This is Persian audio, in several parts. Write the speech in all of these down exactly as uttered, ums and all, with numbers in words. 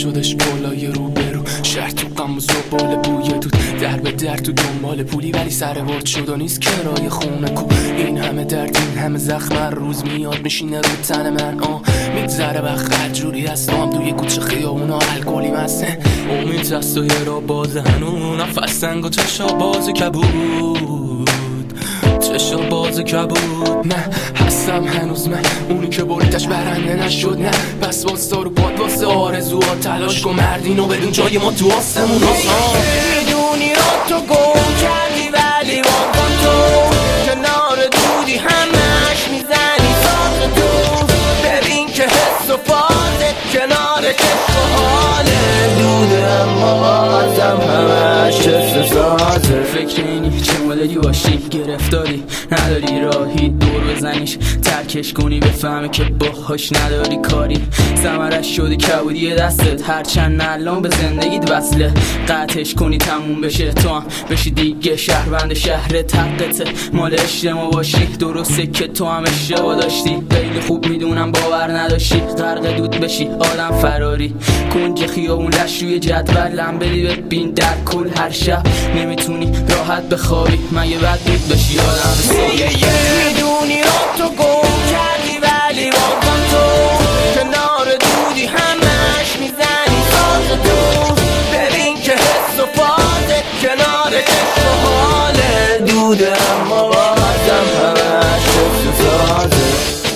شدش بالای رو برو، شهر تو غم و زباله بوی دود، در به در تو دنبال پولی ولی سر ورد شد و نیست کرایه خونه کو. این همه درد این همه زخم هر روز میاد میشینه رو تن من. آه میگذره وقت هر جوری هست هم توی کوچه خیابونا الکلی مسته. امید هست و یه را باز هنو نفس سنگ و چشا باز کبود، چشا باز کبود. نه هستم هنوز من اونی که بریدش برنده نشد. نه پس واسه رو پاد واسه آرزوها تلاش کن، مردینو بدون جای ما تو آسمون ها. میدونی را تو گم کردی ولی واقعا تو کنار دودی همش میزنی ساخت تو. ببین که حس و فازت کنار عشق و حاله دوده، اما بازم همش حس سازه. فکر اینی چه مدلی باشی گرفتاری نداری راهی دور بزنیش ترکش کنی بفهمی که باهاش نداری کاری. ثمرش شدی کبودی دستت هرچند الان به زندگیت وصله. قطعش کنی تموم بشه تو هم بشی دیگه شهروند شهرت حقته. مال اجتماع باشی درسته که تو هم اشتباه داشتی. خیلی خوب میدونم باور نداشتی غرق دود بشی آدم فراری. کنج خیابون لش روی جدولم بری ببین در کل هر شب نمیتونی راحت بخوابی مگه بد بود بشی آدم میدونی را تو گم کردی ولی واقعا تو کنار دودی همش میزنی ساز تو. ببین که حس و فازت کنار عشق و حاله دوده، اما بازم همش حس سازه.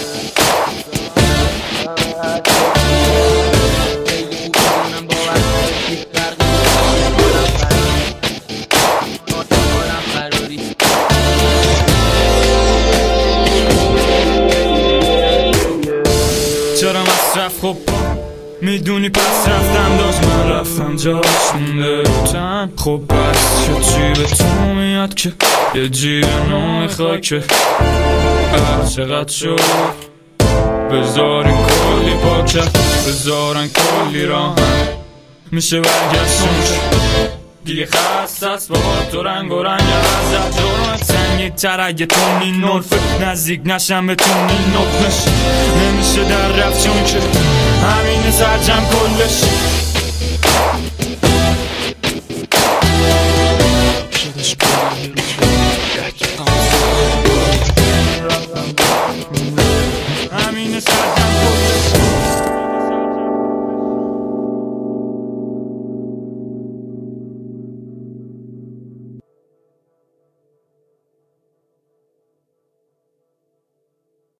چرا مصرف خب میدونی پس رفتم داشت من رفتم جاش مونده روتن. خب پس چه چی به تو میاد که یه جیب نو میخوای که چقدر شد بذاری کلی پاکت بذارن کلی راهن میشه برگشتون دیگه خست است با تو رنگ و رنگ ازت جرمت سنگی تر اگه تو می نرفه نزدیک نشم به تو می نطمش نمیشه در رفت چون که همینه سرجم کلش